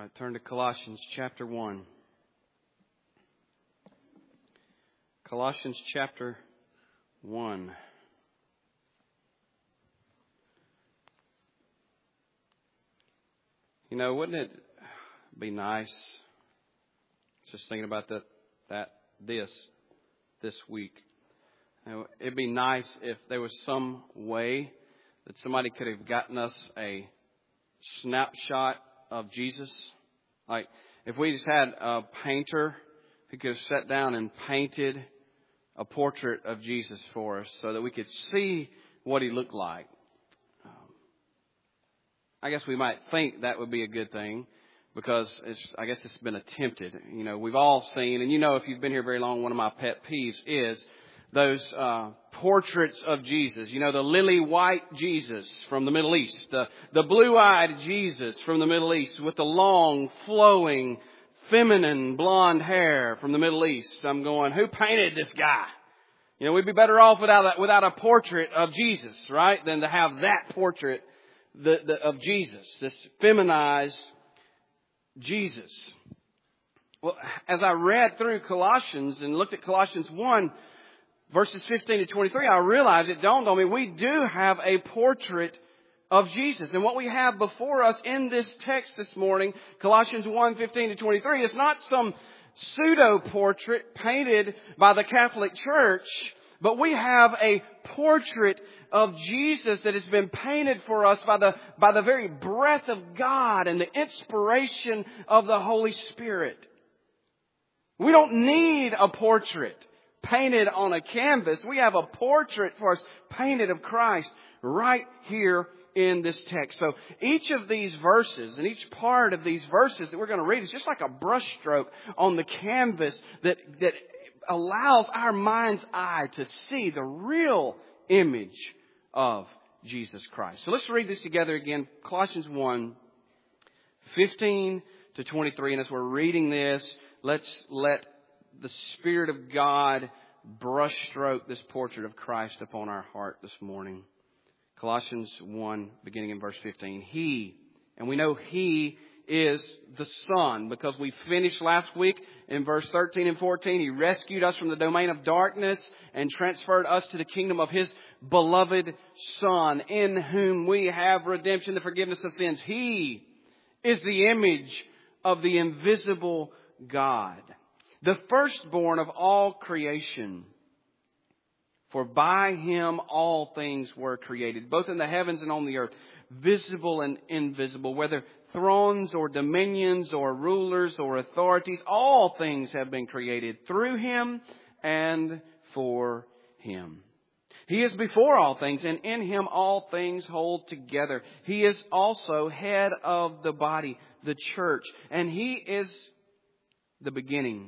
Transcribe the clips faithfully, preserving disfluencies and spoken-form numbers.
All right, turn to Colossians chapter one. Colossians chapter one. You know, wouldn't it be nice, just thinking about that, that this, this week. You know, it'd be nice if there was some way that somebody could have gotten us a snapshot of Jesus. Like, if we just had a painter who could have sat down and painted a portrait of Jesus for us so that we could see what he looked like. Um, I guess we might think that would be a good thing because it's, I guess it's been attempted. You know, we've all seen, and you know, if you've been here very long, one of my pet peeves is those uh, portraits of Jesus. You know, the lily white Jesus from the Middle East, the, the blue-eyed Jesus from the Middle East with the long, flowing, feminine blonde hair from the Middle East. I'm going, who painted this guy? You know, we'd be better off without a, without a portrait of Jesus, right, than to have that portrait the, the, of Jesus, this feminized Jesus. Well, as I read through Colossians and looked at Colossians one, verses fifteen to twenty-three, I realized it dawned on me, we do have a portrait of Jesus. And what we have before us in this text this morning, Colossians one, fifteen to twenty-three, is not some pseudo-portrait painted by the Catholic Church, but we have a portrait of Jesus that has been painted for us by the, by the very breath of God and the inspiration of the Holy Spirit. We don't need a portrait painted on a canvas. We have a portrait for us painted of Christ right here in this text. So each of these verses and each part of these verses that we're going to read is just like a brushstroke on the canvas that, that allows our mind's eye to see the real image of Jesus Christ. So let's read this together again. Colossians one, fifteen to twenty-three. And as we're reading this, let's let the Spirit of God brushstroke this portrait of Christ upon our heart this morning. Colossians one, beginning in verse fifteen. He, and we know He is the Son because we finished last week in verse thirteen and fourteen. He rescued us from the domain of darkness and transferred us to the kingdom of His beloved Son, in whom we have redemption, the forgiveness of sins. He is the image of the invisible God, the firstborn of all creation. For by Him all things were created, both in the heavens and on the earth, visible and invisible, whether thrones or dominions or rulers or authorities, all things have been created through Him and for Him. He is before all things, and in Him all things hold together. He is also head of the body, the church, and He is the beginning,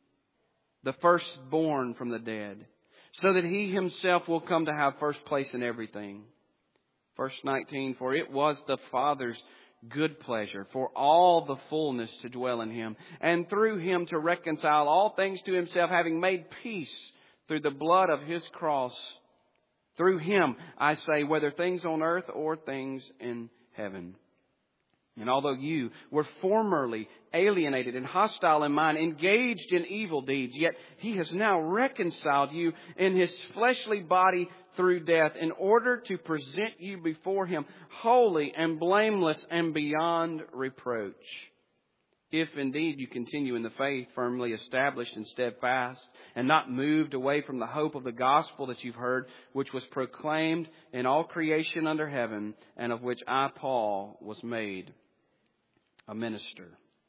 the firstborn from the dead, so that He Himself will come to have first place in everything. Verse nineteen, for it was the Father's good pleasure for all the fullness to dwell in Him, and through Him to reconcile all things to Himself, having made peace through the blood of His cross. Through Him, I say, whether things on earth or things in heaven. And although you were formerly alienated and hostile in mind, engaged in evil deeds, yet He has now reconciled you in His fleshly body through death, in order to present you before Him holy and blameless and beyond reproach. If indeed you continue in the faith, firmly established and steadfast, and not moved away from the hope of the gospel that you've heard, which was proclaimed in all creation under heaven, and of which I, Paul, was made a minister.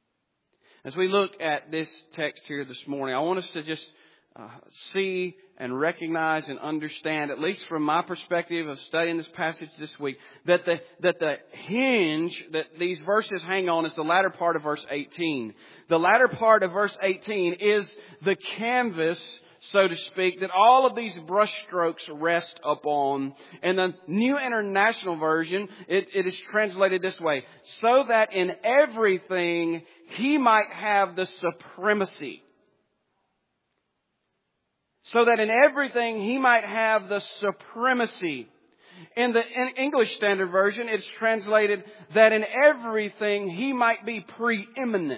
As we look at this text here this morning, I want us to just uh, see and recognize and understand, at least from my perspective of studying this passage this week, that the that the hinge that these verses hang on is the latter part of verse eighteen. The latter part of verse eighteen is the canvas, so to speak, that all of these brushstrokes rest upon. In the New International Version, it, it is translated this way: so that in everything He might have the supremacy. So that in everything He might have the supremacy. In the in English Standard Version, it's translated that in everything He might be preeminent.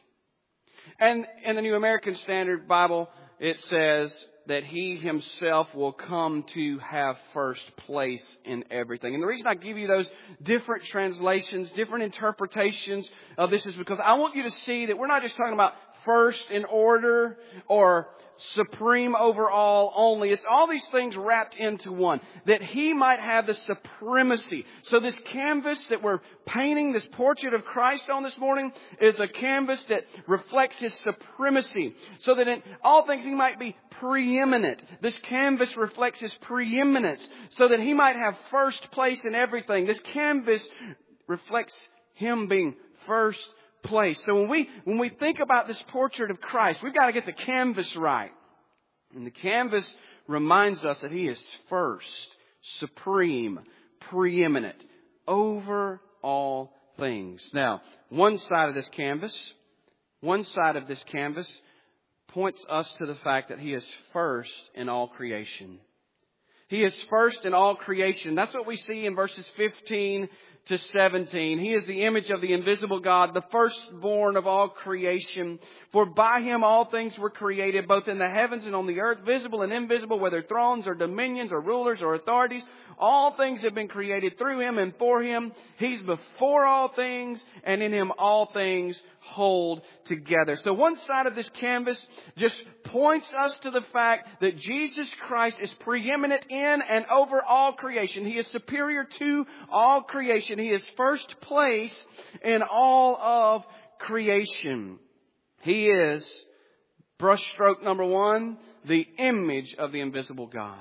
And in the New American Standard Bible, it says that He Himself will come to have first place in everything. And the reason I give you those different translations, different interpretations of this is because I want you to see that we're not just talking about first in order or supreme over all only. It's all these things wrapped into one. That He might have the supremacy. So this canvas that we're painting, this portrait of Christ on this morning, is a canvas that reflects His supremacy. So that in all things He might be preeminent. This canvas reflects His preeminence. So that He might have first place in everything. This canvas reflects Him being first place. So when we when we think about this portrait of Christ, we've got to get the canvas right. And the canvas reminds us that He is first, supreme, preeminent, over all things. Now, one side of this canvas, one side of this canvas points us to the fact that He is first in all creation. He is first in all creation. That's what we see in verses fifteen to seventeen. He is the image of the invisible God, the firstborn of all creation. For by Him all things were created, both in the heavens and on the earth, visible and invisible, whether thrones or dominions or rulers or authorities. All things have been created through Him and for Him. He's before all things, and in Him all things hold together. So one side of this canvas just points us to the fact that Jesus Christ is preeminent in and over all creation. He is superior to all creation. He is first place in all of creation. He is, brushstroke number one, the image of the invisible God.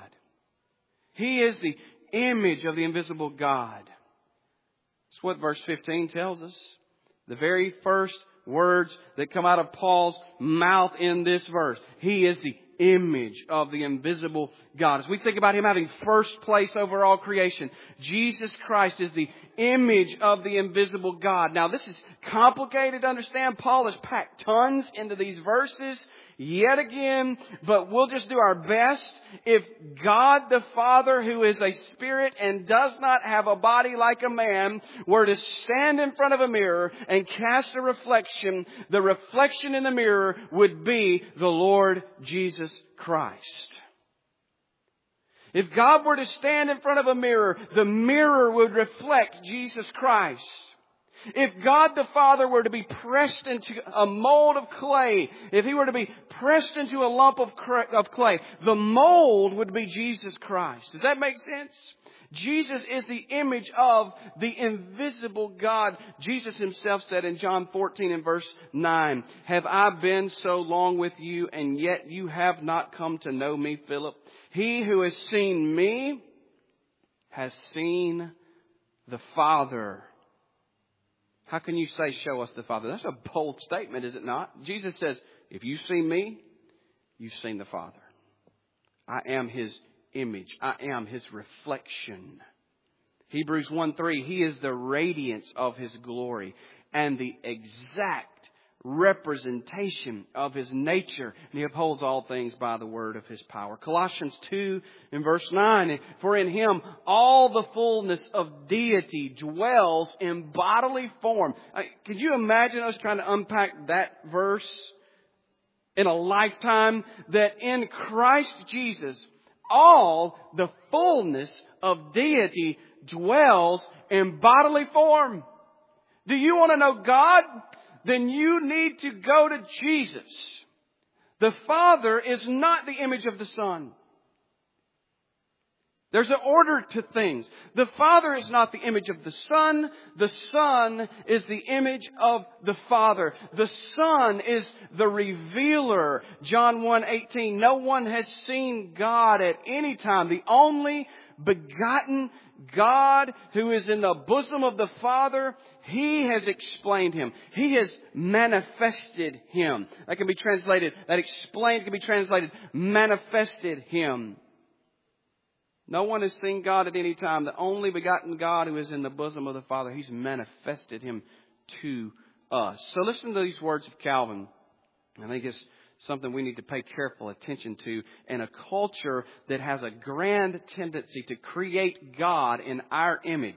He is the image of the invisible God. That's what verse fifteen tells us. The very first words that come out of Paul's mouth in this verse. He is the image of the invisible God. As we think about Him having first place over all creation, Jesus Christ is the image of the invisible God. Now, this is complicated to understand. Paul has packed tons into these verses yet again, but we'll just do our best. If God the Father, who is a spirit and does not have a body like a man, were to stand in front of a mirror and cast a reflection, the reflection in the mirror would be the Lord Jesus Christ. If God were to stand in front of a mirror, the mirror would reflect Jesus Christ. If God the Father were to be pressed into a mold of clay, if He were to be pressed into a lump of clay, the mold would be Jesus Christ. Does that make sense? Jesus is the image of the invisible God. Jesus Himself said in John fourteen and verse nine, "Have I been so long with you, and yet you have not come to know me, Philip? He who has seen me has seen the Father." How can you say, "Show us the Father"? That's a bold statement, is it not? Jesus says, if you've seen me, you've seen the Father. I am His image. I am His reflection. Hebrews one three, He is the radiance of His glory and the exact representation of His nature. And He upholds all things by the word of His power. Colossians two and verse nine, "For in Him all the fullness of deity dwells in bodily form." Can you imagine us trying to unpack that verse in a lifetime? That in Christ Jesus, all the fullness of deity dwells in bodily form. Do you want to know God? Then you need to go to Jesus. The Father is not the image of the Son. There's an order to things. The Father is not the image of the Son. The Son is the image of the Father. The Son is the revealer. John one eighteen, "No one has seen God at any time. The only begotten God who is in the bosom of the Father, He has explained Him. He has manifested Him." That can be translated, that explained can be translated, manifested Him. No one has seen God at any time. The only begotten God who is in the bosom of the Father, He's manifested Him to us. So listen to these words of Calvin. I think it's something we need to pay careful attention to in a culture that has a grand tendency to create God in our image.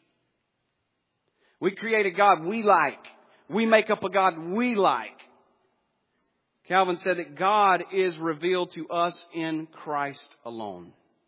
We create a God we like. We make up a God we like. Calvin said that God is revealed to us in Christ alone.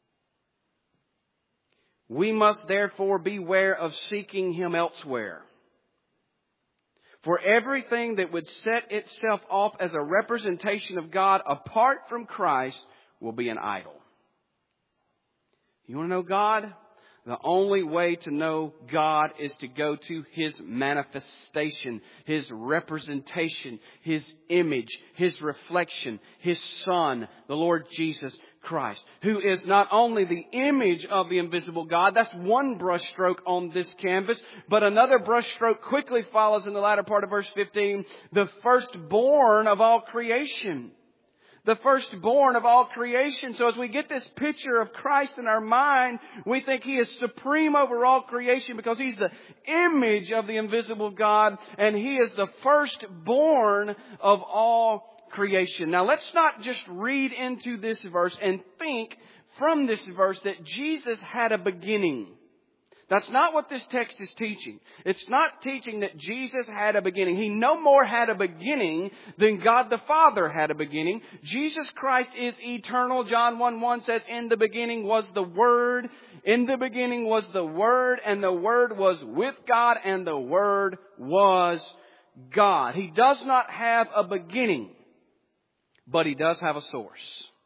We must therefore beware of seeking Him elsewhere. For everything that would set itself off as a representation of God apart from Christ will be an idol. You want to know God? The only way to know God is to go to His manifestation, His representation, His image, His reflection, His Son, the Lord Jesus Christ, who is not only the image of the invisible God. That's one brushstroke on this canvas. But another brushstroke quickly follows in the latter part of verse fifteen. The firstborn of all creation. The firstborn of all creation. So as we get this picture of Christ in our mind, we think He is supreme over all creation because He's the image of the invisible God, and He is the firstborn of all creation. Now let's not just read into this verse and think from this verse that Jesus had a beginning. That's not what this text is teaching. It's not teaching that Jesus had a beginning. He no more had a beginning than God the Father had a beginning. Jesus Christ is eternal. John one one says, in the beginning was the Word. In the beginning was the Word, and the Word was with God, and the Word was God. He does not have a beginning, but He does have a source.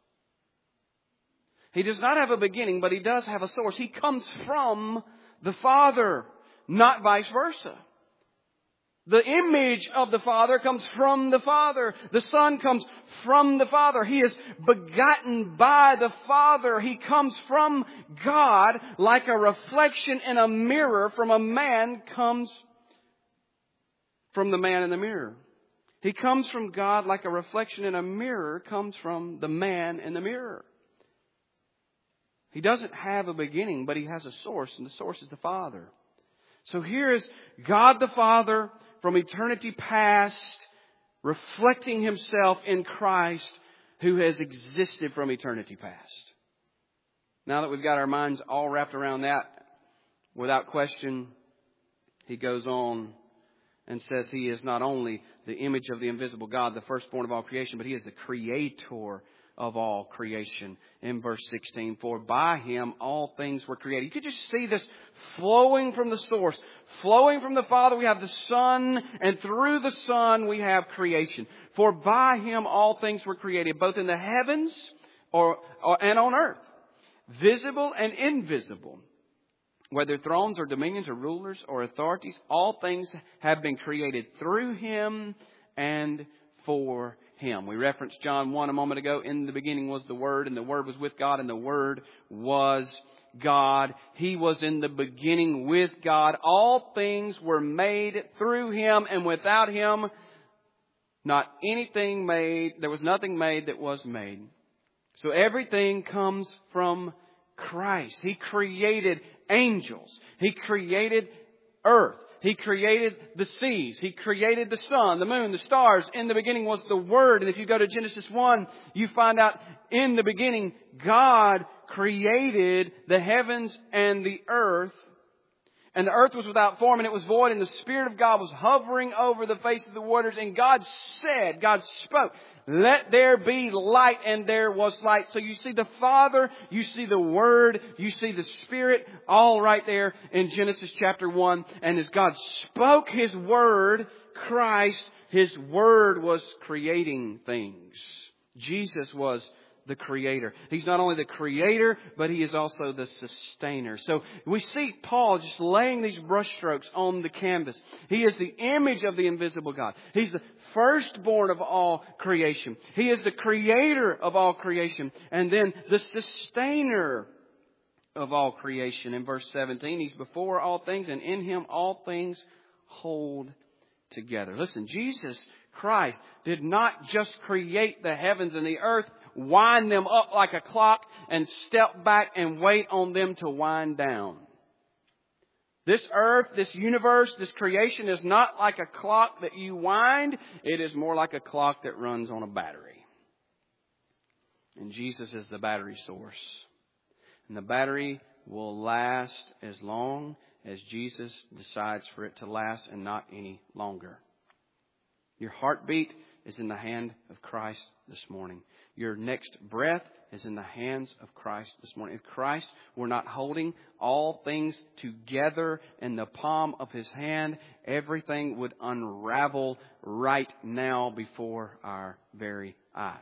He does not have a beginning, but He does have a source. He comes from the Father, not vice versa. The image of the Father comes from the Father. The Son comes from the Father. He is begotten by the Father. He comes from God like a reflection in a mirror from a man comes from the man in the mirror. He comes from God like a reflection in a mirror comes from the man in the mirror. He doesn't have a beginning, but He has a source, and the source is the Father. So here is God the Father from eternity past, reflecting Himself in Christ, who has existed from eternity past. Now that we've got our minds all wrapped around that, without question, he goes on and says He is not only the image of the invisible God, the firstborn of all creation, but He is the creator of all creation. In verse sixteen, for by Him all things were created. You could just see this flowing from the source. Flowing from the Father, we have the Son, and through the Son we have creation. For by Him all things were created, both in the heavens or, or and on earth, visible and invisible. Whether thrones or dominions or rulers or authorities, all things have been created through Him and for Him. We referenced John one a moment ago. In the beginning was the Word, and the Word was with God, and the Word was God. He was in the beginning with God. All things were made through Him, and without Him, not anything made. There was nothing made that was made. So everything comes from Christ. He created angels. He created earth. He created the seas. He created the sun, the moon, the stars. In the beginning was the Word. And if you go to Genesis one, you find out in the beginning, God created the heavens and the earth. And the earth was without form and it was void, and the Spirit of God was hovering over the face of the waters. And God said, God spoke, let there be light, and there was light. So you see the Father, you see the Word, you see the Spirit, all right there in Genesis chapter one. And as God spoke His Word, Christ, His Word was creating things. Jesus was the Creator. He's not only the Creator, but He is also the Sustainer. So we see Paul just laying these brushstrokes on the canvas. He is the image of the invisible God. He's the firstborn of all creation. He is the Creator of all creation. And then the Sustainer of all creation. In verse seventeen, He's before all things, and in Him all things hold together. Listen, Jesus Christ did not just create the heavens and the earth, wind them up like a clock, and step back and wait on them to wind down. This earth, this universe, this creation is not like a clock that you wind. It is more like a clock that runs on a battery. And Jesus is the battery source. And the battery will last as long as Jesus decides for it to last and not any longer. Your heartbeat is in the hand of Christ this morning. Your next breath is in the hands of Christ this morning. If Christ were not holding all things together in the palm of His hand, everything would unravel right now before our very eyes.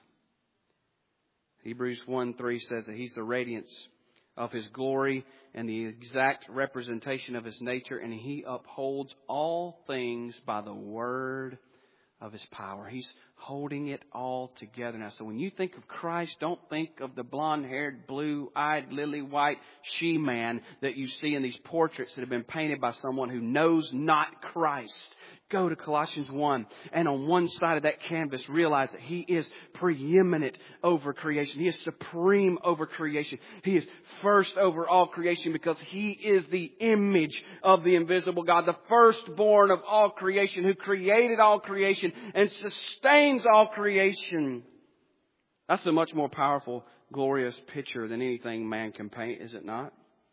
Hebrews one three says that He's the radiance of His glory and the exact representation of His nature, and He upholds all things by the word of His power. He's holding it all together now. So when you think of Christ, don't think of the blonde-haired, blue-eyed, lily-white she-man that you see in these portraits that have been painted by someone who knows not Christ. Go to Colossians one, and on one side of that canvas, realize that He is preeminent over creation. He is supreme over creation. He is first over all creation because He is the image of the invisible God, the firstborn of all creation, who created all creation and sustains all creation. That's a much more powerful, glorious picture than anything man can paint, is it not?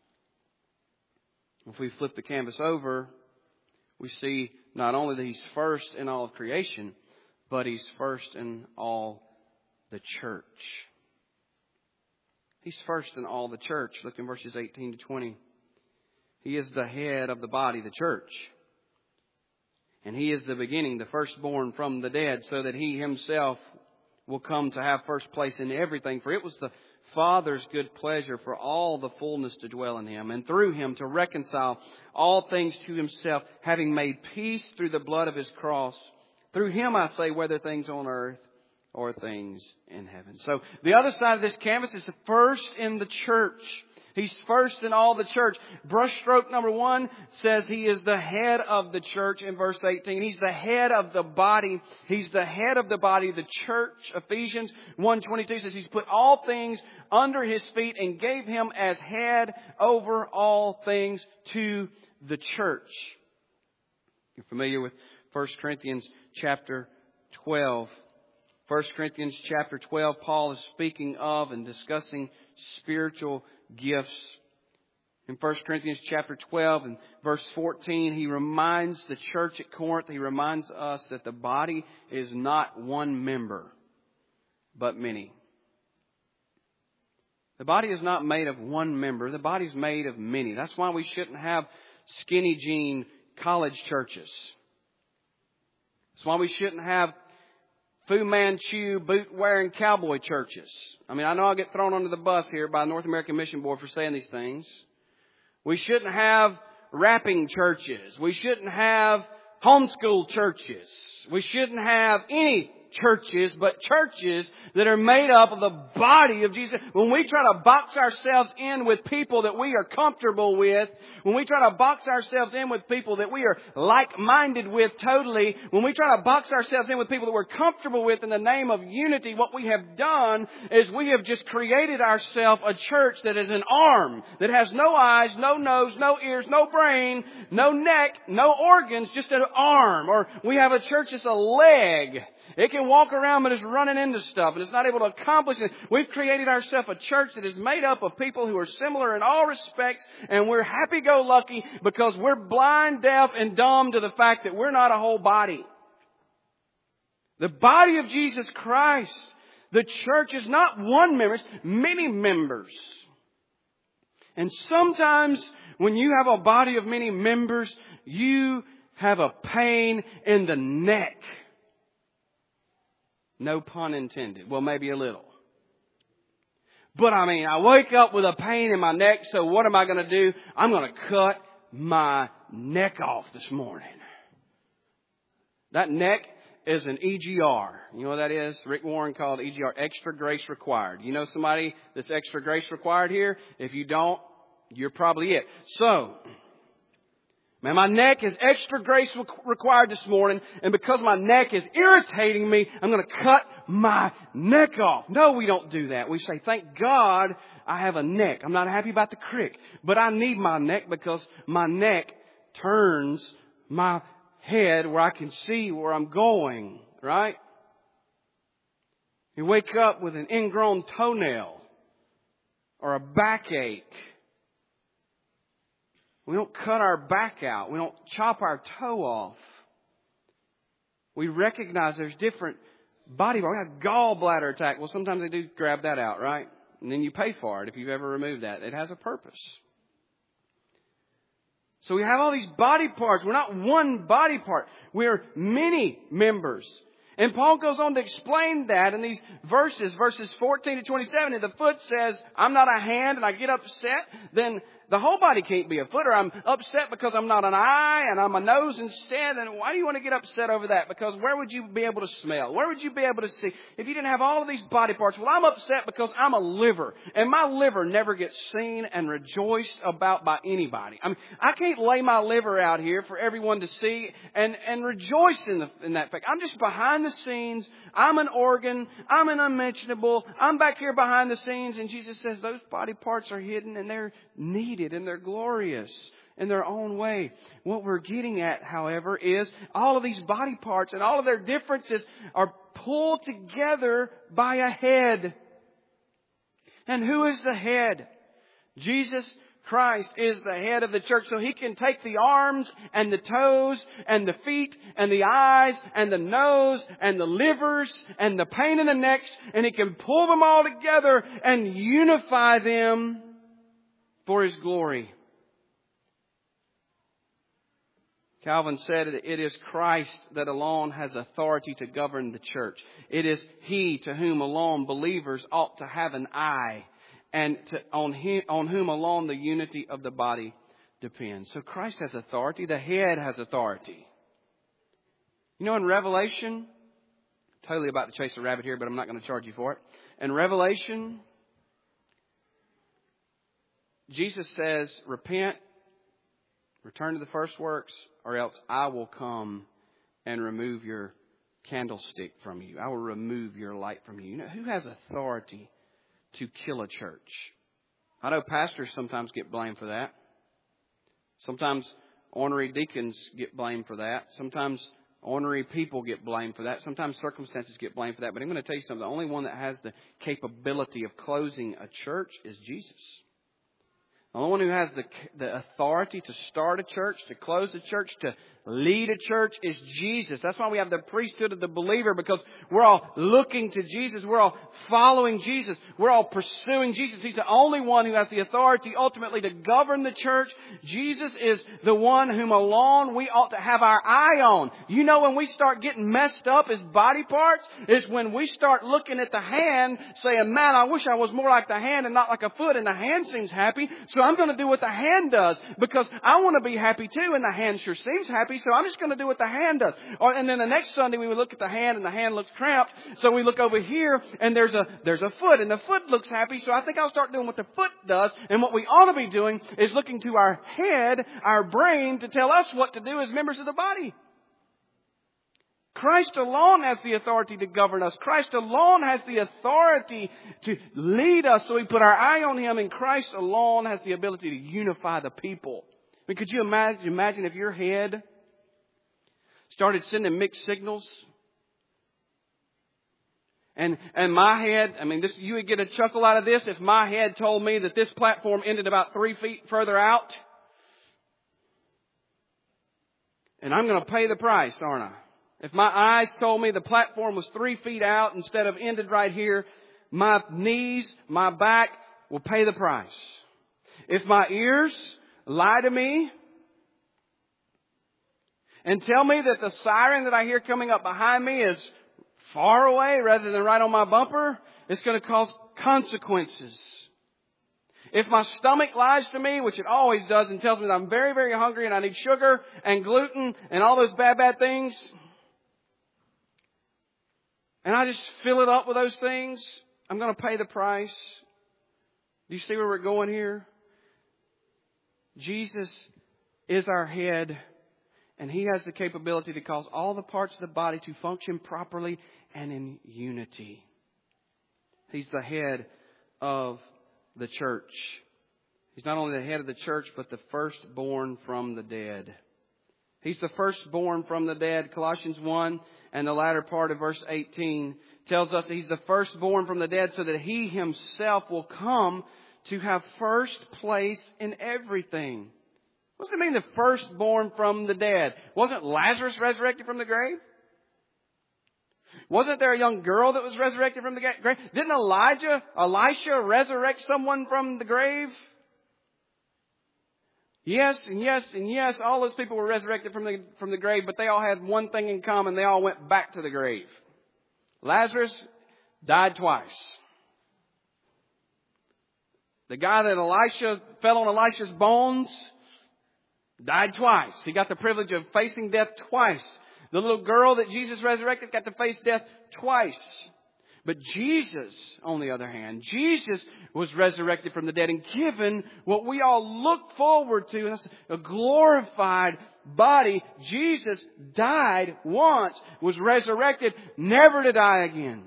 If we flip the canvas over, we see not only that He's first in all of creation, but He's first in all the church. He's first in all the church. Look in verses eighteen to twenty. He is the head of the body, the church. And He is the beginning, the firstborn from the dead, so that He Himself will come to have first place in everything. For it was the Father's good pleasure for all the fullness to dwell in Him, and through Him to reconcile all things to Himself, having made peace through the blood of His cross. Through Him, I say, whether things on earth or things in heaven. So the other side of this canvas is the first in the church. He's first in all the church. Brushstroke number one says He is the head of the church in verse eighteen. He's the head of the body. He's the head of the body, the church. Ephesians one twenty-two says He's put all things under His feet and gave Him as head over all things to the church. You're familiar with First Corinthians chapter twelve. First Corinthians chapter twelve, Paul is speaking of and discussing spiritual gifts. In First Corinthians chapter twelve and verse fourteen, he reminds the church at Corinth, he reminds us that the body is not one member, but many. The body is not made of one member. The body is made of many. That's why we shouldn't have skinny jean college churches. That's why we shouldn't have Fu Manchu, boot-wearing cowboy churches. I mean, I know I'll get thrown under the bus here by the North American Mission Board for saying these things. We shouldn't have rapping churches. We shouldn't have homeschool churches. We shouldn't have any churches, but churches that are made up of the body of Jesus. When we try to box ourselves in with people that we are comfortable with, when we try to box ourselves in with people that we are like-minded with totally, when we try to box ourselves in with people that we're comfortable with in the name of unity, what we have done is we have just created ourselves a church that is an arm, that has no eyes, no nose, no ears, no brain, no neck, no organs, just an arm. Or we have a church that's a leg. It can walk around but it's running into stuff and it's not able to accomplish it. We've created ourselves a church that is made up of people who are similar in all respects, and we're happy-go-lucky because we're blind, deaf, and dumb to the fact that we're not a whole body. The body of Jesus Christ, the church, is not one member, it's many members. And sometimes when you have a body of many members, you have a pain in the neck. No pun intended. Well, maybe a little. But I mean, I wake up with a pain in my neck, so what am I going to do? I'm going to cut my neck off this morning. That neck is an E G R. You know what that is? Rick Warren called E G R extra grace required. You know somebody that's extra grace required here? If you don't, you're probably it. So, man, my neck is extra grace required this morning, and because my neck is irritating me, I'm going to cut my neck off. No, we don't do that. We say, thank God I have a neck. I'm not happy about the crick, but I need my neck because my neck turns my head where I can see where I'm going, right? You wake up with an ingrown toenail or a backache. We don't cut our back out. We don't chop our toe off. We recognize there's different body parts. We have gallbladder attack. Well, sometimes they do grab that out, right? And then you pay for it if you've ever removed that. It has a purpose. So we have all these body parts. We're not one body part. We're many members. And Paul goes on to explain that in these verses, verses fourteen to twenty-seven. If the foot says, I'm not a hand, and I get upset, then the whole body can't be a foot. Or I'm upset because I'm not an eye and I'm a nose instead. And why do you want to get upset over that? Because where would you be able to smell? Where would you be able to see? If you didn't have all of these body parts, well, I'm upset because I'm a liver. And my liver never gets seen and rejoiced about by anybody. I mean, I can't lay my liver out here for everyone to see and, and rejoice in, the, in that fact. I'm just behind the scenes. I'm an organ. I'm an unmentionable. I'm back here behind the scenes. And Jesus says those body parts are hidden and they're needed. And they're glorious in their own way. What we're getting at, however, is all of these body parts and all of their differences are pulled together by a head. And who is the head? Jesus Christ is the head of the church. So He can take the arms and the toes and the feet and the eyes and the nose and the livers and the pain in the necks, and He can pull them all together and unify them for His glory. Calvin said it is Christ that alone has authority to govern the church. It is He to whom alone believers ought to have an eye, and to, on, him, on whom alone the unity of the body depends. So Christ has authority. The head has authority. You know, in Revelation, totally about to chase a rabbit here, but I'm not going to charge you for it. In Revelation, Jesus says, repent, return to the first works, or else I will come and remove your candlestick from you. I will remove your light from you. You know, who has authority to kill a church? I know pastors sometimes get blamed for that. Sometimes ornery deacons get blamed for that. Sometimes ornery people get blamed for that. Sometimes circumstances get blamed for that. But I'm going to tell you something. The only one that has the capability of closing a church is Jesus. The only one who has the, the authority to start a church, to close a church, to lead a church is Jesus. That's why we have the priesthood of the believer, because we're all looking to Jesus. We're all following Jesus. We're all pursuing Jesus. He's the only one who has the authority ultimately to govern the church. Jesus is the one whom alone we ought to have our eye on. You know, when we start getting messed up as body parts, is when we start looking at the hand saying, man, I wish I was more like the hand and not like a foot, and the hand seems happy, so I'm going to do what the hand does because I want to be happy too, and the hand sure seems happy, so I'm just going to do what the hand does. Or, and then the next Sunday we would look at the hand and the hand looks cramped, so we look over here and there's a there's a foot and the foot looks happy, so I think I'll start doing what the foot does. And what we ought to be doing is looking to our head, our brain, to tell us what to do as members of the body. Christ alone has the authority to govern us. Christ alone has the authority to lead us. So we put our eye on Him, and Christ alone has the ability to unify the people. I mean, could you imagine, imagine if your head started sending mixed signals? And and my head, I mean, this you would get a chuckle out of this if my head told me that this platform ended about three feet further out. And I'm going to pay the price, aren't I? If my eyes told me the platform was three feet out instead of ended right here, my knees, my back will pay the price. If my ears lie to me and tell me that the siren that I hear coming up behind me is far away rather than right on my bumper, it's going to cause consequences. If my stomach lies to me, which it always does, and tells me that I'm very, very hungry and I need sugar and gluten and all those bad, bad things, and I just fill it up with those things, I'm going to pay the price. Do you see where we're going here? Jesus is our head, and He has the capability to cause all the parts of the body to function properly and in unity. He's the head of the church. He's not only the head of the church, but the firstborn from the dead. He's the firstborn from the dead. Colossians one and the latter part of verse eighteen tells us that He's the firstborn from the dead so that He Himself will come to have first place in everything. What does it mean, the firstborn from the dead? Wasn't Lazarus resurrected from the grave? Wasn't there a young girl that was resurrected from the grave? Didn't Elijah, Elisha resurrect someone from the grave? Yes, and yes, and yes, all those people were resurrected from the, from the grave, but they all had one thing in common. They all went back to the grave. Lazarus died twice. The guy that Elisha fell on Elisha's bones died twice. He got the privilege of facing death twice. The little girl that Jesus resurrected got to face death twice. But Jesus, on the other hand, Jesus was resurrected from the dead and given what we all look forward to, and that's a glorified body. Jesus died once, was resurrected, never to die again.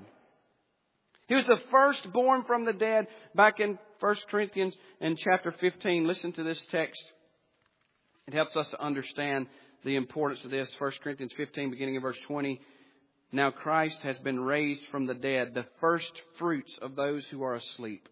He was the firstborn from the dead. Back in First Corinthians in chapter fifteen, listen to this text. It helps us to understand the importance of this. First Corinthians fifteen, beginning in verse twenty. Now Christ has been raised from the dead, the first fruits of those who are asleep.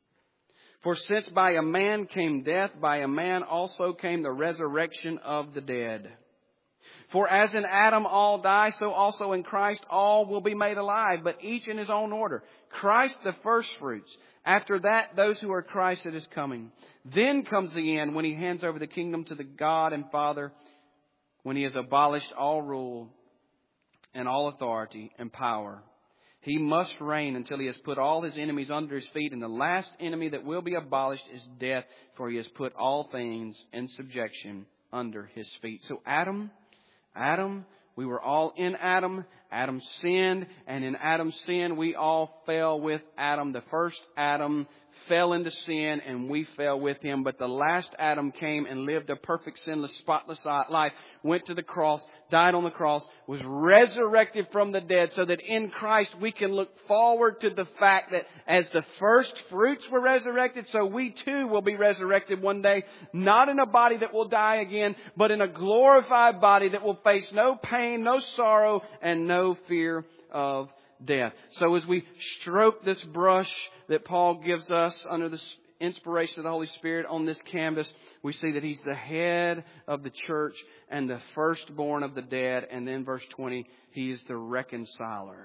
For since by a man came death, by a man also came the resurrection of the dead. For as in Adam all die, so also in Christ all will be made alive, but each in his own order. Christ the first fruits. After that, those who are Christ at His coming. Then comes the end when He hands over the kingdom to the God and Father, when He has abolished all rule and all authority and power. He must reign until He has put all His enemies under His feet. And the last enemy that will be abolished is death, for He has put all things in subjection under His feet. So Adam, Adam, we were all in Adam. Adam sinned, and in Adam's sin, we all fell with Adam. The first Adam fell into sin, and we fell with him. But the last Adam came and lived a perfect, sinless, spotless life, went to the cross, died on the cross, was resurrected from the dead, so that in Christ we can look forward to the fact that as the first fruits were resurrected, so we too will be resurrected one day, not in a body that will die again, but in a glorified body that will face no pain, no sorrow, and no fear of death. So as we stroke this brush that Paul gives us under the inspiration of the Holy Spirit on this canvas, we see that He's the head of the church and the firstborn of the dead. And then verse twenty, He is the reconciler.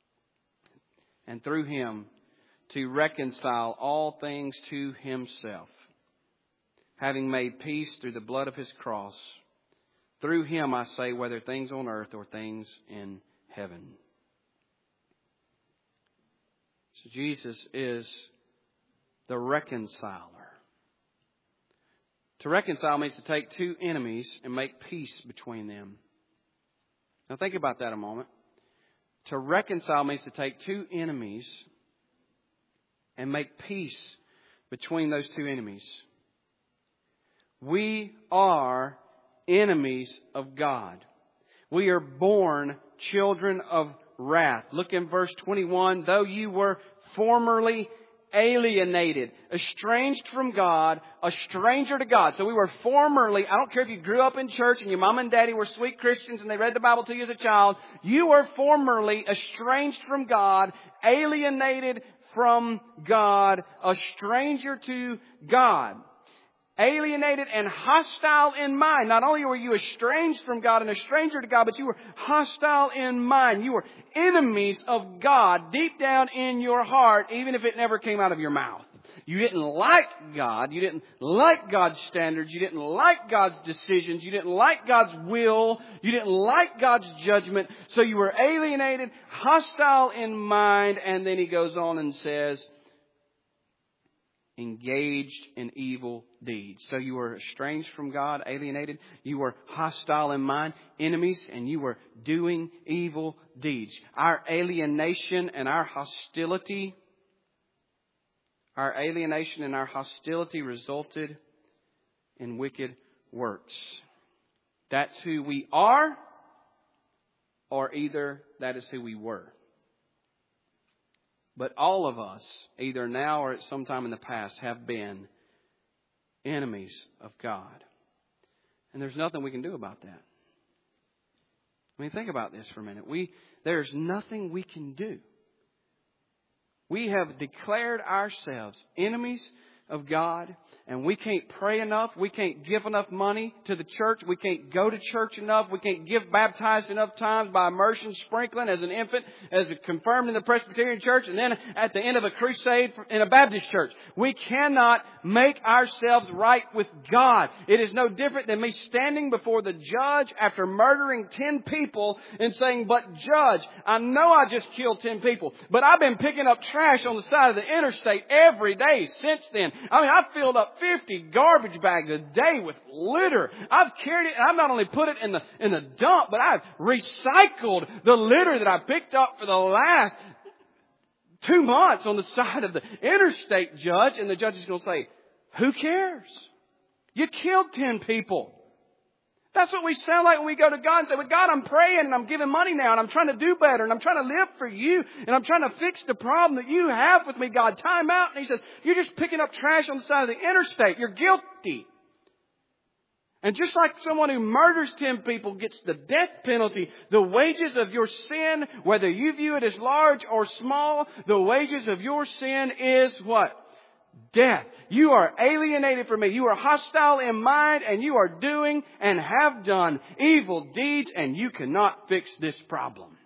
And through Him to reconcile all things to Himself, having made peace through the blood of His cross. Through Him, I say, whether things on earth or things in heaven. So Jesus is the reconciler. To reconcile means to take two enemies and make peace between them. Now think about that a moment. To reconcile means to take two enemies and make peace between those two enemies. We are enemies of God. We are born children of wrath. Look in verse twenty-one. Though you were formerly alienated, estranged from God, a stranger to God. So we were formerly, I don't care if you grew up in church and your mom and daddy were sweet Christians and they read the Bible to you as a child. You were formerly estranged from God, alienated from God, a stranger to God. Alienated and hostile in mind. Not only were you estranged from God and a stranger to God, but you were hostile in mind. You were enemies of God deep down in your heart, even if it never came out of your mouth. You didn't like God. You didn't like God's standards. You didn't like God's decisions. You didn't like God's will. You didn't like God's judgment. So you were alienated, hostile in mind. And then He goes on and says, engaged in evil deeds. So you were estranged from God, alienated. You were hostile in mind, enemies, and you were doing evil deeds. Our alienation and our hostility, our alienation and our hostility resulted in wicked works. That's who we are, or either that is who we were. But all of us, either now or at some time in the past, have been enemies of God. And there's nothing we can do about that. I mean, think about this for a minute. We, there's nothing we can do. We have declared ourselves enemies of God, and we can't pray enough. We can't give enough money to the church. We can't go to church enough. We can't give baptized enough times by immersion, sprinkling as an infant, as confirmed in the Presbyterian church, and then at the end of a crusade in a Baptist church. We cannot make ourselves right with God. It is no different than me standing before the judge after murdering ten people and saying, "But judge, I know I just killed ten people, but I've been picking up trash on the side of the interstate every day since then. I mean, I've filled up fifty garbage bags a day with litter. I've carried it, and I've not only put it in the in the dump, but I've recycled the litter that I picked up for the last two months on the side of the interstate, judge." And the judge is going to say, "Who cares? You killed ten people." That's what we sound like when we go to God and say, "Well, God, I'm praying and I'm giving money now and I'm trying to do better and I'm trying to live for you and I'm trying to fix the problem that you have with me, God. Time out." And He says, "You're just picking up trash on the side of the interstate. You're guilty." And just like someone who murders ten people gets the death penalty, the wages of your sin, whether you view it as large or small, the wages of your sin is what? Death. You are alienated from me. You are hostile in mind, and you are doing and have done evil deeds, and you cannot fix this problem.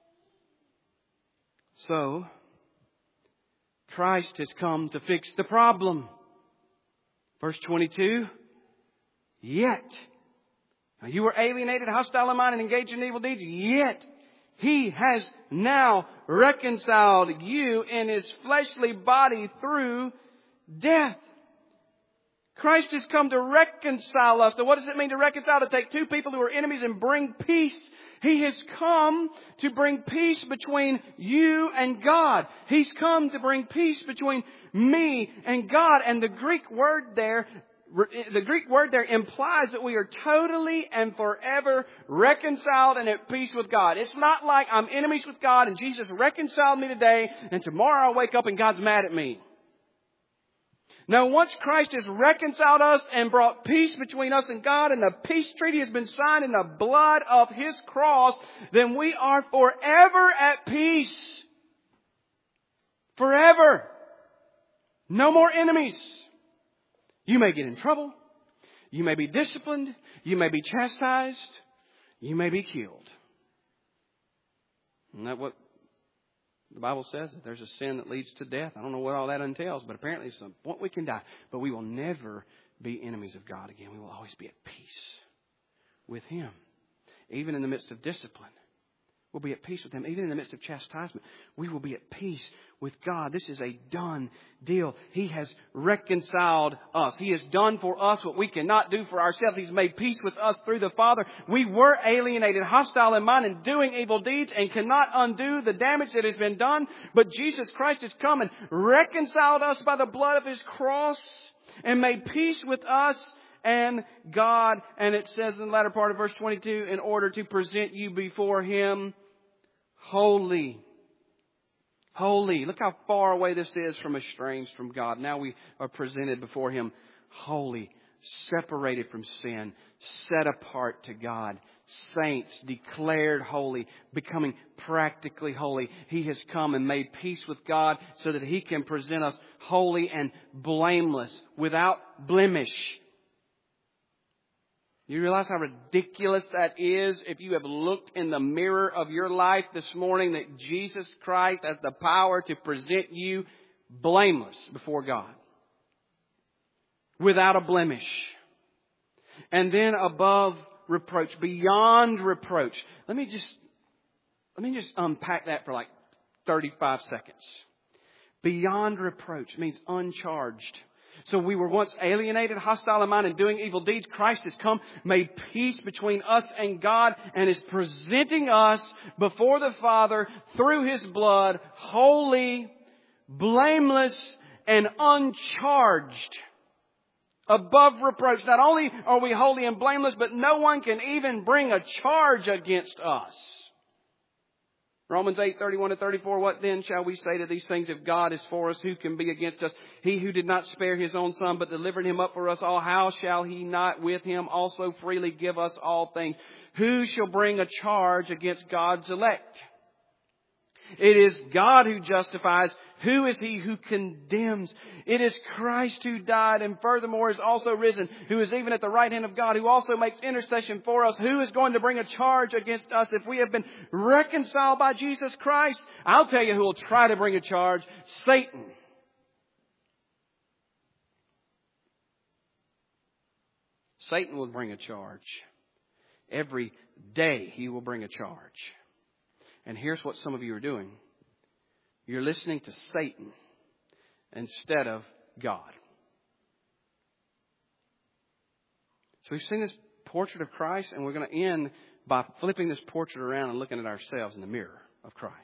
So, Christ has come to fix the problem. Verse twenty-two. Yet, now you were alienated, hostile in mind, and engaged in evil deeds. Yet, He has now reconciled you in His fleshly body through death. Christ has come to reconcile us. So what does it mean to reconcile? To take two people who are enemies and bring peace. He has come to bring peace between you and God. He's come to bring peace between me and God. And the Greek word there, the Greek word there implies that we are totally and forever reconciled and at peace with God. It's not like I'm enemies with God and Jesus reconciled me today and tomorrow I wake up and God's mad at me. Now, once Christ has reconciled us and brought peace between us and God, and the peace treaty has been signed in the blood of His cross, then we are forever at peace. Forever. No more enemies. You may get in trouble. You may be disciplined. You may be chastised. You may be killed. Isn't that what the Bible says? That there's a sin that leads to death. I don't know what all that entails, but apparently at some point we can die. But we will never be enemies of God again. We will always be at peace with Him. Even in the midst of discipline, we'll be at peace with Him. Even in the midst of chastisement, we will be at peace with God. This is a done deal. He has reconciled us. He has done for us what we cannot do for ourselves. He's made peace with us through the Father. We were alienated, hostile in mind, and doing evil deeds, and cannot undo the damage that has been done. But Jesus Christ has come and reconciled us by the blood of His cross and made peace with us and God. And it says in the latter part of verse twenty-two, in order to present you before Him holy. Holy. Look how far away this is from estranged from God. Now we are presented before Him holy, separated from sin, set apart to God. Saints, declared holy, becoming practically holy. He has come and made peace with God so that He can present us holy and blameless, without blemish. You realize how ridiculous that is if you have looked in the mirror of your life this morning that Jesus Christ has the power to present you blameless before God, without a blemish, and then above reproach, beyond reproach. Let me just let me just unpack that for like thirty-five seconds. Beyond reproach means uncharged. So we were once alienated, hostile in mind, and doing evil deeds. Christ has come, made peace between us and God, and is presenting us before the Father through His blood, holy, blameless, and uncharged. Above reproach. Not only are we holy and blameless, but no one can even bring a charge against us. Romans eight, thirty-one to thirty-four, what then shall we say to these things? If God is for us, who can be against us? He who did not spare His own Son, but delivered Him up for us all, how shall He not with Him also freely give us all things? Who shall bring a charge against God's elect? It is God who justifies. Who is He who condemns? It is Christ who died and furthermore is also risen, who is even at the right hand of God, who also makes intercession for us. Who is going to bring a charge against us if we have been reconciled by Jesus Christ? I'll tell you who will try to bring a charge. Satan. Satan will bring a charge. Every day he will bring a charge. And here's what some of you are doing. You're listening to Satan instead of God. So we've seen this portrait of Christ, and we're going to end by flipping this portrait around and looking at ourselves in the mirror of Christ.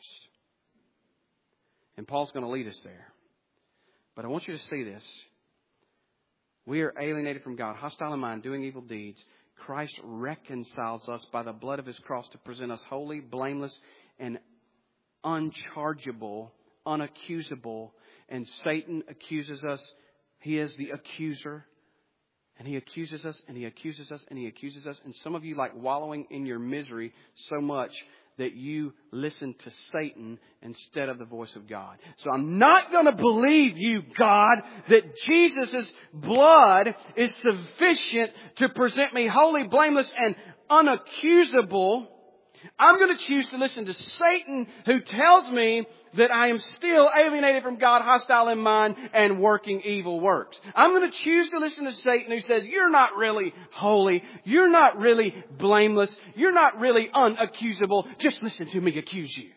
And Paul's going to lead us there. But I want you to see this. We are alienated from God, hostile in mind, doing evil deeds. Christ reconciles us by the blood of His cross to present us holy, blameless, and unchargeable, unaccusable. And Satan accuses us. He is the accuser. And he accuses us, and he accuses us, and he accuses us. And some of you like wallowing in your misery so much that you listen to Satan instead of the voice of God. So I'm not going to believe you, God, that Jesus' blood is sufficient to present me holy, blameless, and unaccusable. I'm going to choose to listen to Satan, who tells me that I am still alienated from God, hostile in mind, and working evil works. I'm going to choose to listen to Satan, who says, you're not really holy. You're not really blameless. You're not really unaccusable. Just listen to me accuse you.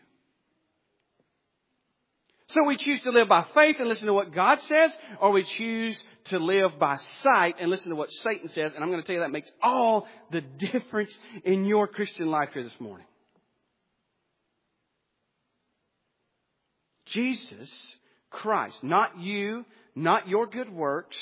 So we choose to live by faith and listen to what God says, or we choose to live by sight and listen to what Satan says. And I'm going to tell you that makes all the difference in your Christian life here this morning. Jesus Christ, not you, not your good works.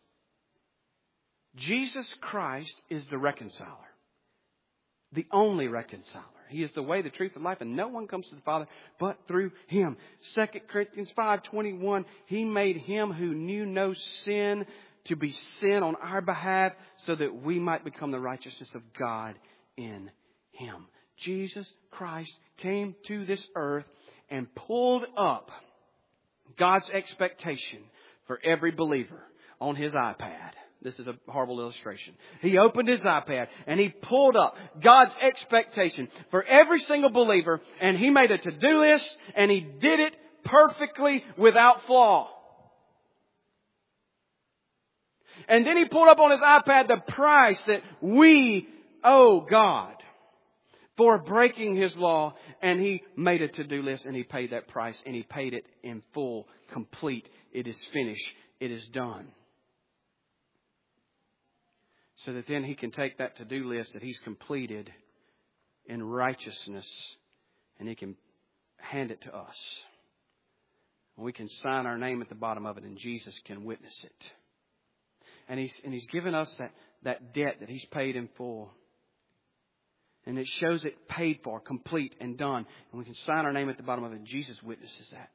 Jesus Christ is the reconciler. The only reconciler. He is the way, the truth, and life, and no one comes to the Father but through Him. Second Corinthians five twenty-one, He made Him who knew no sin to be sin on our behalf so that we might become the righteousness of God in Him. Jesus Christ came to this earth and pulled up God's expectation for every believer on His iPad. This is a horrible illustration. He opened His iPad and He pulled up God's expectation for every single believer, and He made a to-do list, and He did it perfectly without flaw. And then He pulled up on His iPad the price that we owe God for breaking His law, and He made a to-do list, and He paid that price, and He paid it in full, complete. It is finished. It is done. So that then He can take that to-do list that He's completed in righteousness, and He can hand it to us. And we can sign our name at the bottom of it, and Jesus can witness it. And He's, and He's given us that, that debt that He's paid in full. And it shows it paid for, complete, and done. And we can sign our name at the bottom of it, and Jesus witnesses that.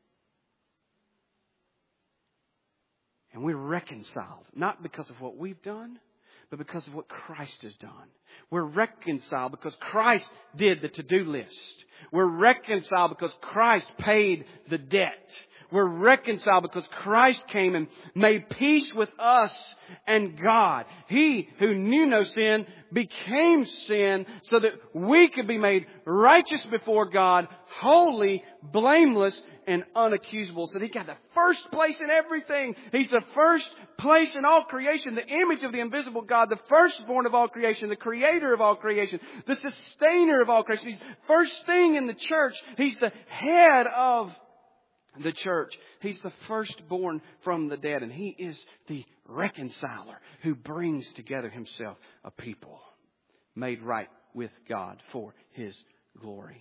And we're reconciled, not because of what we've done, but because of what Christ has done. We're reconciled because Christ did the to-do list. We're reconciled because Christ paid the debt. We're reconciled because Christ came and made peace with us and God. He who knew no sin became sin so that we could be made righteous before God, holy, blameless, and unaccusable. So He got the first place in everything. He's the first place in all creation, the image of the invisible God, the firstborn of all creation, the creator of all creation, the sustainer of all creation. He's the first thing in the church. He's the head of the church. He's the firstborn from the dead, and He is the reconciler who brings together Himself a people made right with God for His glory.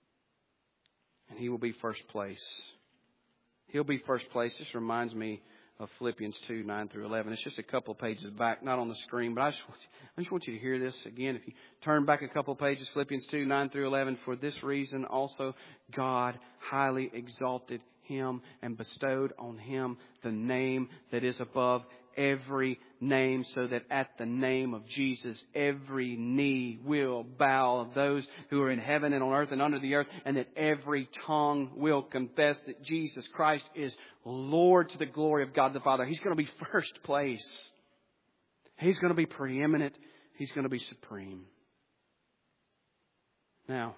And He will be first place. He'll be first place. This reminds me of Philippians two, nine through eleven. It's just a couple of pages back, not on the screen, but I just, want you, I just want you to hear this again. If you turn back a couple of pages, Philippians two, nine through eleven, for this reason also God highly exalted Him and bestowed on Him the name that is above every name, so that at the name of Jesus every knee will bow, of those who are in heaven and on earth and under the earth, and that every tongue will confess that Jesus Christ is Lord, to the glory of God the Father. He's going to be first place. He's going to be preeminent. He's going to be supreme. Now,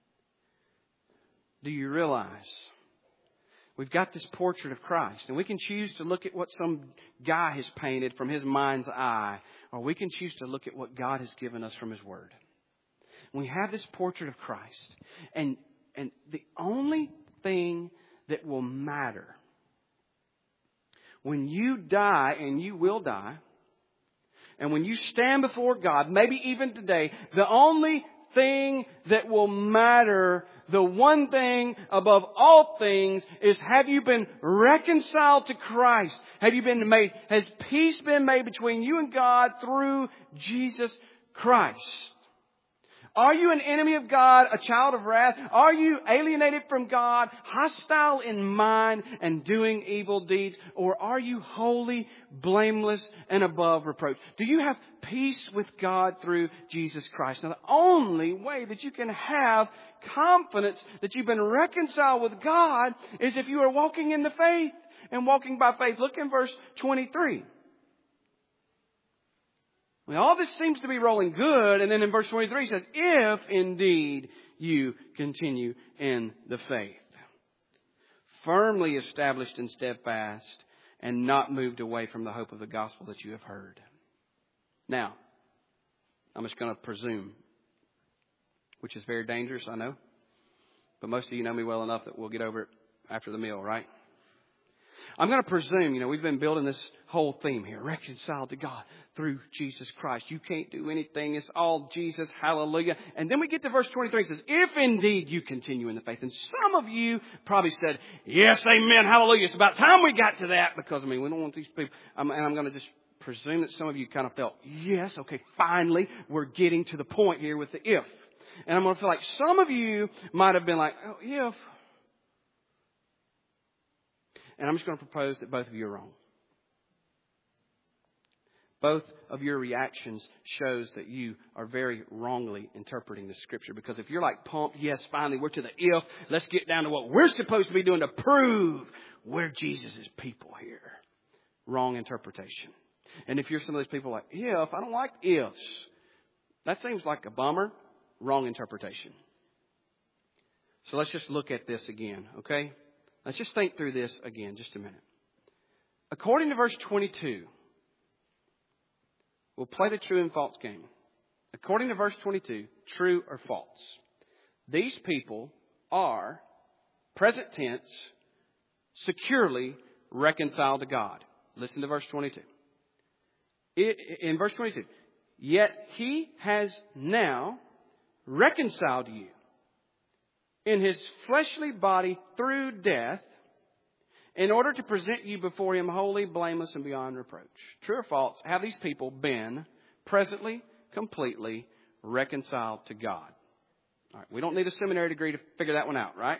do you realize we've got this portrait of Christ, and we can choose to look at what some guy has painted from his mind's eye, or we can choose to look at what God has given us from His Word. We have this portrait of Christ, and and the only thing that will matter when you die, and you will die, and when you stand before God, maybe even today, the only thing that will matter, the one thing above all things, is have you been reconciled to Christ? Have you been made, has peace been made between you and God through Jesus Christ? Are you an enemy of God, a child of wrath? Are you alienated from God, hostile in mind and doing evil deeds? Or are you holy, blameless, and above reproach? Do you have peace with God through Jesus Christ? Now, the only way that you can have confidence that you've been reconciled with God is if you are walking in the faith and walking by faith. Look in verse twenty-three. Well, all this seems to be rolling good. And then in verse twenty-three it says, if indeed you continue in the faith, firmly established and steadfast, and not moved away from the hope of the gospel that you have heard. Now, I'm just going to presume, which is very dangerous, I know. But most of you know me well enough that we'll get over it after the meal, right? I'm going to presume, you know, we've been building this whole theme here, reconciled to God through Jesus Christ. You can't do anything. It's all Jesus. Hallelujah. And then we get to verse twenty-three. It says, if indeed you continue in the faith. And some of you probably said, yes, amen, hallelujah. It's about time we got to that, because, I mean, we don't want these people. Um, and I'm going to just presume that some of you kind of felt, yes, okay, finally, we're getting to the point here with the if. And I'm going to feel like some of you might have been like, oh, if. And I'm just going to propose that both of you are wrong. Both of your reactions shows that you are very wrongly interpreting the Scripture. Because if you're like pumped, yes, finally, we're to the if. Let's get down to what we're supposed to be doing to prove we're Jesus' people here. Wrong interpretation. And if you're some of those people like, if, I don't like ifs. That seems like a bummer. Wrong interpretation. So let's just look at this again, okay? Let's just think through this again, just a minute. According to verse twenty-two, we'll play the true and false game. According to verse twenty-two, true or false? These people are, present tense, securely reconciled to God. Listen to verse twenty-two. In verse twenty-two, yet He has now reconciled you in His fleshly body through death, in order to present you before Him holy, blameless, and beyond reproach. True or false? Have these people been presently, completely reconciled to God? All right, we don't need a seminary degree to figure that one out, right?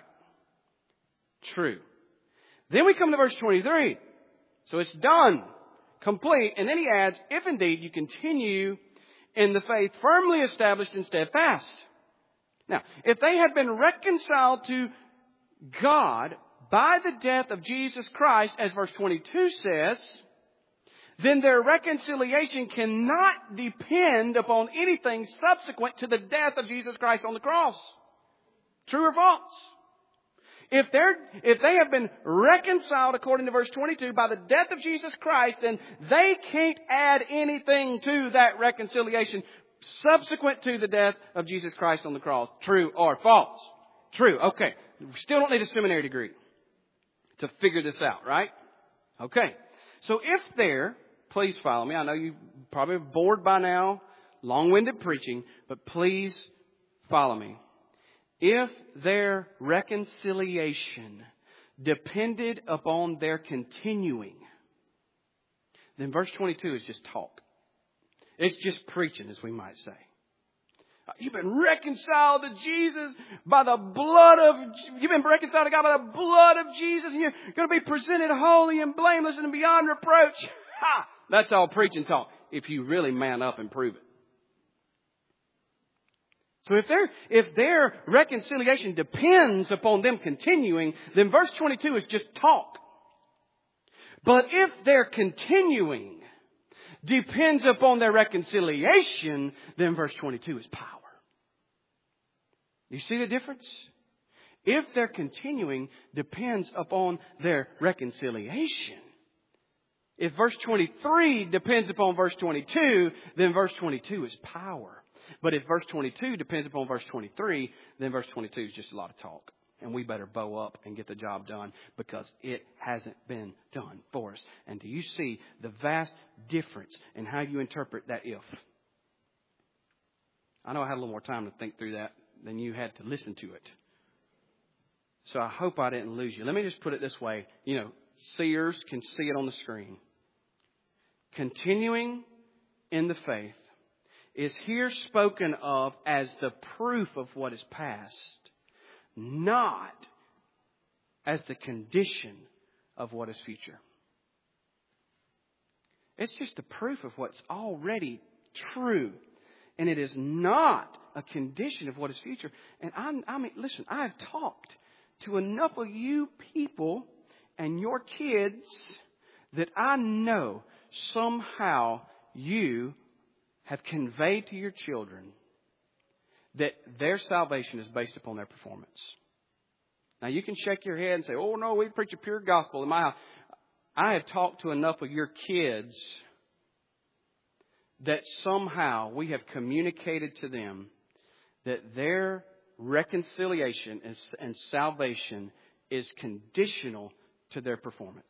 True. Then we come to verse twenty-three. So it's done, complete. And then he adds, if indeed you continue in the faith, firmly established and steadfast. Now, if they had been reconciled to God by the death of Jesus Christ, as verse twenty-two says, then their reconciliation cannot depend upon anything subsequent to the death of Jesus Christ on the cross. True or false? If they're, if they have been reconciled according to verse twenty-two by the death of Jesus Christ, then they can't add anything to that reconciliation subsequent to the death of Jesus Christ on the cross. True or false? True. Okay. We still don't need a seminary degree to figure this out, right? Okay. So if they're, please follow me. I know you probably are bored by now, long-winded preaching, but please follow me. If their reconciliation depended upon their continuing then verse twenty-two is just talk. It's just preaching, as we might say. You've been reconciled to Jesus by the blood of, you've been reconciled to God by the blood of Jesus, and you're going to be presented holy and blameless and beyond reproach. Ha! That's all preaching talk, if you really man up and prove it. So if their, if their reconciliation depends upon them continuing, then verse twenty-two is just talk. But if their continuing depends upon their reconciliation, then verse twenty-two is power. You see the difference? If their continuing depends upon their reconciliation, if verse twenty-three depends upon verse twenty-two, then verse twenty-two is power. But if verse twenty-two depends upon verse twenty-three, then verse twenty-two is just a lot of talk. And we better bow up and get the job done, because it hasn't been done for us. And do you see the vast difference in how you interpret that if? I know I had a little more time to think through that than you had to listen to it. So I hope I didn't lose you. Let me just put it this way. You know, seers can see it on the screen. Continuing in the faith is here spoken of as the proof of what is past, not as the condition of what is future. It's just the proof of what's already true. And it is not a condition of what is future. And I, I mean, listen, I've talked to enough of you people and your kids that I know somehow you have conveyed to your children that their salvation is based upon their performance. Now, you can shake your head and say, oh, no, we preach a pure gospel in my house. I have talked to enough of your kids that somehow we have communicated to them that their reconciliation and salvation is conditional to their performance.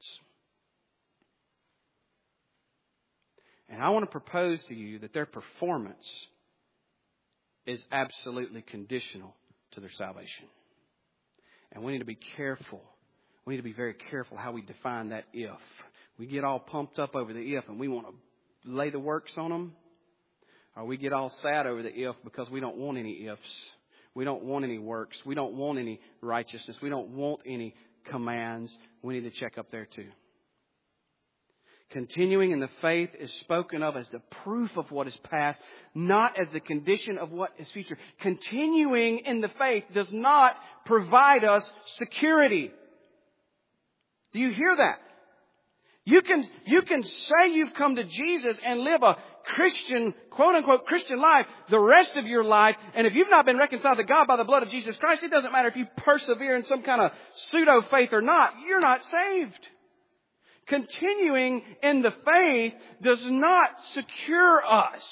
And I want to propose to you that their performance is absolutely conditional to their salvation. And we need to be careful. We need to be very careful how we define that if. We get all pumped up over the if and we want to lay the works on them. Or we get all sad over the if because we don't want any ifs. We don't want any works. We don't want any righteousness. We don't want any commands. We need to check up there too. Continuing in the faith is spoken of as the proof of what is past, not as the condition of what is future. Continuing in the faith does not provide us security. Do you hear that? You can, you can say you've come to Jesus and live a Christian, quote unquote, Christian life the rest of your life. And if you've not been reconciled to God by the blood of Jesus Christ, it doesn't matter if you persevere in some kind of pseudo faith or not. You're not saved. Continuing in the faith does not secure us.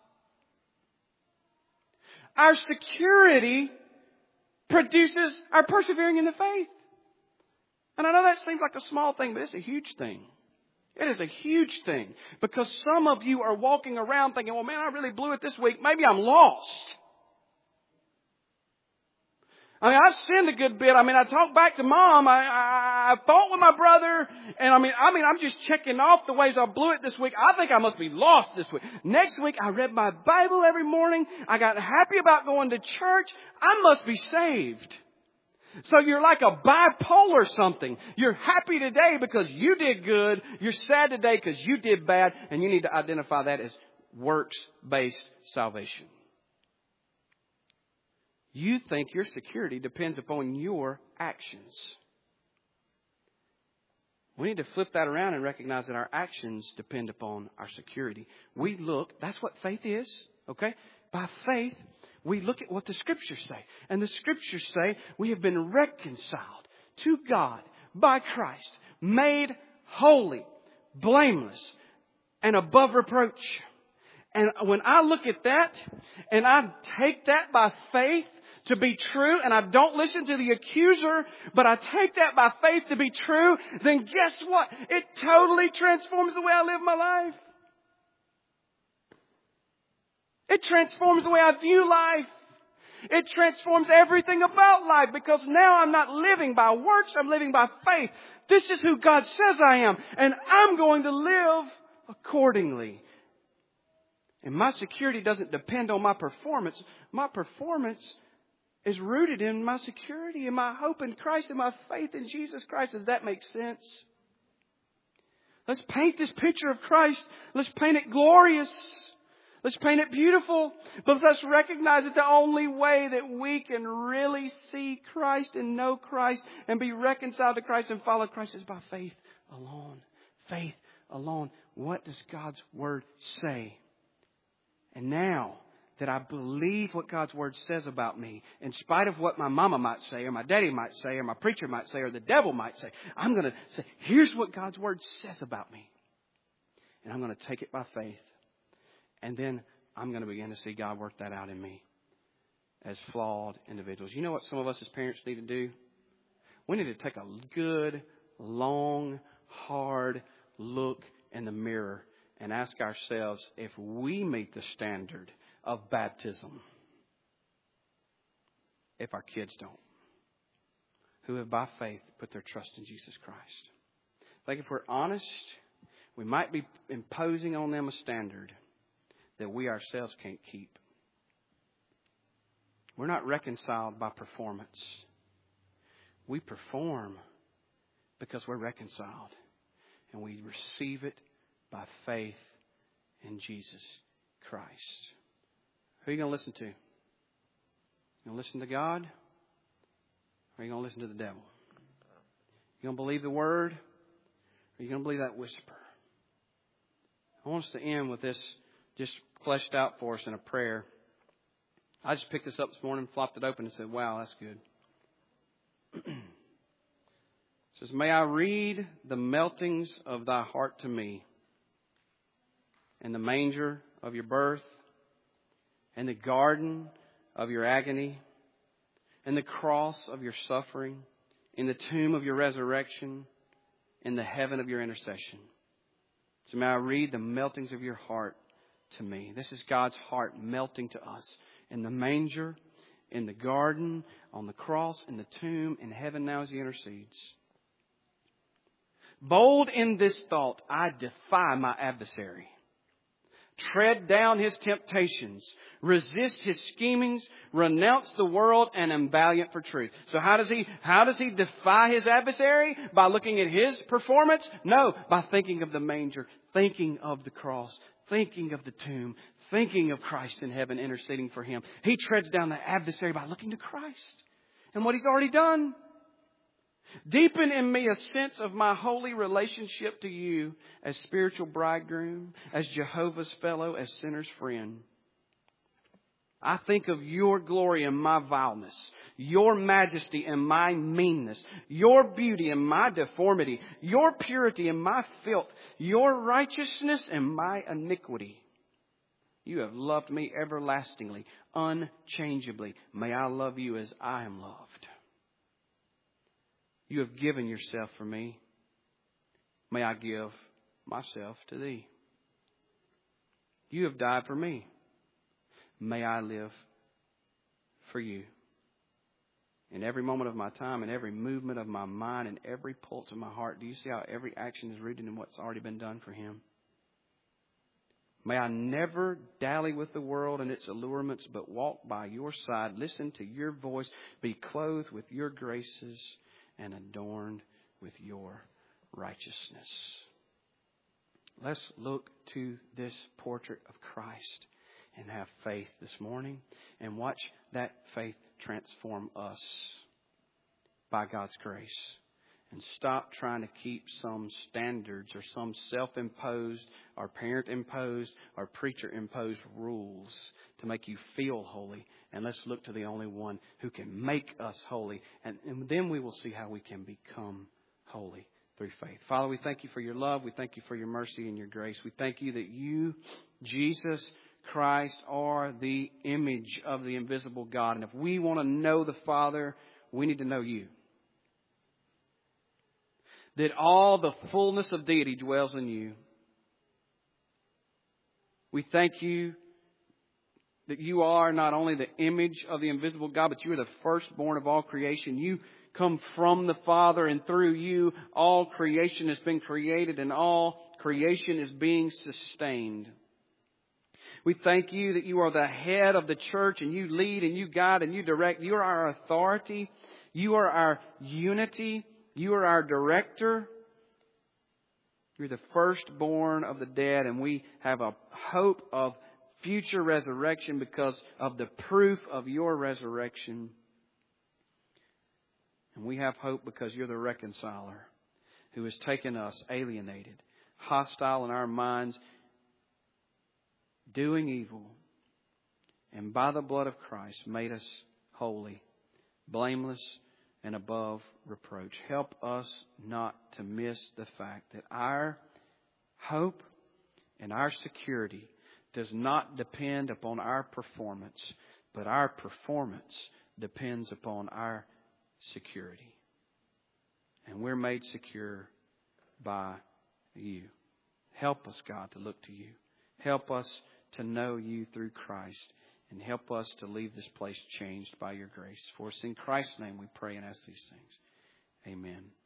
Our security produces our persevering in the faith. And I know that seems like a small thing, but it's a huge thing. It is a huge thing. Because some of you are walking around thinking, well, man, I really blew it this week. Maybe I'm lost. I mean, I sinned a good bit. I mean, I talked back to Mom. I, I, I fought with my brother. And I mean, I mean, I'm just checking off the ways I blew it this week. I think I must be lost this week. Next week, I read my Bible every morning. I got happy about going to church. I must be saved. So you're like a bipolar something. You're happy today because you did good. You're sad today because you did bad. And you need to identify that as works-based salvation. You think your security depends upon your actions. We need to flip that around and recognize that our actions depend upon our security. We look, that's what faith is, okay? By faith, we look at what the Scriptures say. And the Scriptures say we have been reconciled to God by Christ, made holy, blameless, and above reproach. And when I look at that and I take that by faith to be true, and I don't listen to the accuser, but I take that by faith to be true, then guess what? It totally transforms the way I live my life. It transforms the way I view life. It transforms everything about life, because now I'm not living by works, I'm living by faith. This is who God says I am, and I'm going to live accordingly. And my security doesn't depend on my performance. My performance is rooted in my security, in my hope in Christ, in my faith in Jesus Christ. Does that make sense? Let's paint this picture of Christ. Let's paint it glorious. Let's paint it beautiful. But let's recognize that the only way that we can really see Christ and know Christ and be reconciled to Christ and follow Christ is by faith alone. Faith alone. What does God's Word say? And now that I believe what God's Word says about me, in spite of what my mama might say, or my daddy might say, or my preacher might say, or the devil might say, I'm going to say, here's what God's Word says about me. And I'm going to take it by faith. And then I'm going to begin to see God work that out in me as flawed individuals. You know what some of us as parents need to do? We need to take a good, long, hard look in the mirror and ask ourselves if we meet the standard of baptism, if our kids don't, who have by faith put their trust in Jesus Christ. I think if we're honest, we might be imposing on them a standard that we ourselves can't keep. We're not reconciled by performance. We perform because we're reconciled. And we receive it by faith in Jesus Christ. Who are you going to listen to? You going to listen to God? Or are you going to listen to the devil? You going to believe the Word? Or are you going to believe that whisper? I want us to end with this just fleshed out for us in a prayer. I just picked this up this morning, flopped it open and said, wow, that's good. It says, may I read the meltings of thy heart to me, and the manger of your birth, and the garden of your agony, and the cross of your suffering, in the tomb of your resurrection, in the heaven of your intercession. So may I read the meltings of your heart to me. This is God's heart melting to us in the manger, in the garden, on the cross, in the tomb, in heaven now as He intercedes. Bold in this thought, I defy my adversary. Tread down his temptations. Resist his schemings. Renounce the world and am valiant for truth. So how does he, how does he defy his adversary? By looking at his performance? No, by thinking of the manger, thinking of the cross, thinking of the tomb, thinking of Christ in heaven interceding for him. He treads down the adversary by looking to Christ and what He's already done. Deepen in me a sense of my holy relationship to You as spiritual bridegroom, as Jehovah's fellow, as sinner's friend. I think of Your glory in my vileness, Your majesty in my meanness, Your beauty in my deformity, Your purity in my filth, Your righteousness in my iniquity. You have loved me everlastingly, unchangeably. May I love You as I am loved. You have given Yourself for me. May I give myself to Thee. You have died for me. May I live for You. In every moment of my time, in every movement of my mind, in every pulse of my heart, do you see how every action is rooted in what's already been done for Him? May I never dally with the world and its allurements, but walk by Your side, listen to Your voice, be clothed with Your graces, and adorned with Your righteousness. Let's look to this portrait of Christ and have faith this morning and watch that faith transform us by God's grace. And stop trying to keep some standards or some self-imposed or parent-imposed or preacher-imposed rules to make you feel holy. And let's look to the only one who can make us holy. And, and then we will see how we can become holy through faith. Father, we thank You for Your love. We thank You for Your mercy and Your grace. We thank You that You, Jesus Christ, are the image of the invisible God. And if we want to know the Father, we need to know You. That all the fullness of deity dwells in You. We thank You that You are not only the image of the invisible God, but You are the firstborn of all creation. You come from the Father, and through You all creation has been created, and all creation is being sustained. We thank you that you are the head of the church and you lead and you guide and you direct. You are our authority. You are our unity. You are our director. You're the firstborn of the dead, and we have a hope of future resurrection because of the proof of your resurrection. And we have hope because you're the reconciler who has taken us alienated, hostile in our minds, doing evil, and by the blood of Christ made us holy, blameless, and above reproach. Help us not to miss the fact that our hope and our security does not depend upon our performance, but our performance depends upon our security. And we're made secure by you. Help us, God, to look to you. Help us to know you through Christ. And help us to leave this place changed by your grace. For it's in Christ's name we pray and ask these things. Amen.